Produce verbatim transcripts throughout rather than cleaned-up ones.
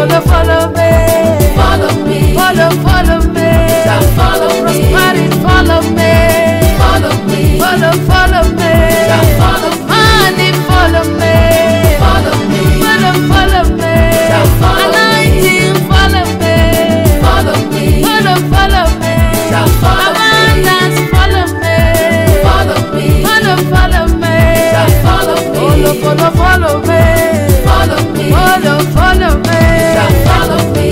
follow, follow me. Follow me. Follow, follow me. Shall follow me. Prosperity, follow me. Follow me. Follow, follow me. Shall follow me. Money, follow me. Follow me. Follow, follow me. Shall follow me. Anointing, follow me. Follow me. Follow, follow me. Shall follow me. Abundance, follow me. Follow me. Follow, follow me. Shall follow me. Follow, follow, follow me. Follow me. Follow, follow me. Shall follow me.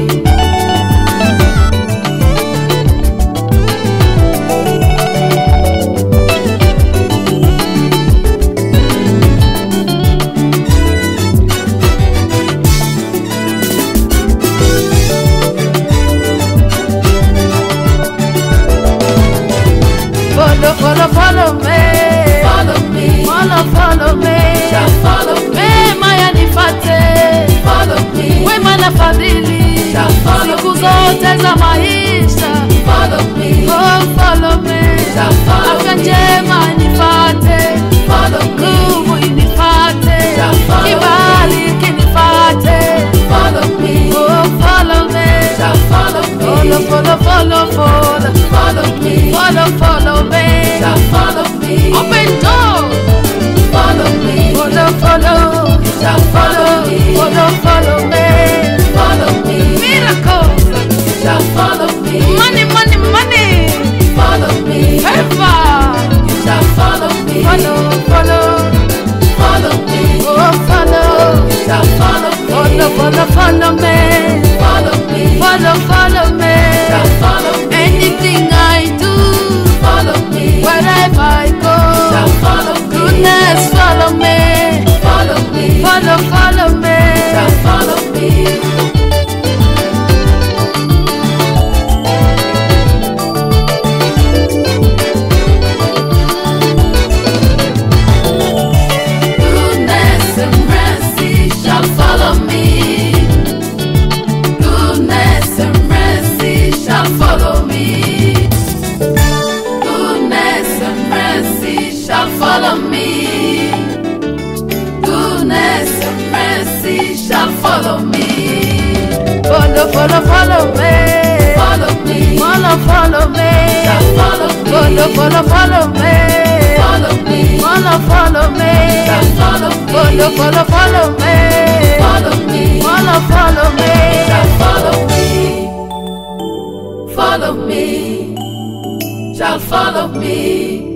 Follow, follow, follow me. Follow me. Follow, follow me. Shall follow me. Mema yanifate. Follow me. Wema na fadhili. Shall follow Siku me. zote za maisha. Follow me. Oh, follow me. Shall follow Afya me. njema inifate. Follow me. Nguvu inifate. Shall follow me. Kibali kinifate. Follow me. Oh, follow me. Shall follow me. Follow, follow, follow, follow. Follow me. Follow, follow me. Shall follow me. Open door. Follow me. Follow, follow. Shall follow me. Follow, follow me. Follow me. Miracles. Shall follow me. Money, money, money. Follow me. Favor. Shall follow me. Follow, follow. Follow me. Oh, follow. Shall follow me. Follow, follow, follow me. Follow me. Follow, follow me. Shall follow me. Anything I do, Follow me. wherever I go, Shall follow me. goodness follow me. Follow me. Follow, follow me. Shall follow me. Goodness and mercy shall follow me. Goodness and mercy shall follow me. Goodness and mercy shall follow me. Goodness and mercy shall follow me. Follow, follow, follow me. Follow me. Follow, follow me. Shall follow me. Follow, follow, follow me. Follow me. Follow, follow me. Shall follow me. Follow, follow, follow me. Follow me. Follow, follow me. Shall follow me. Follow me. Shall follow me.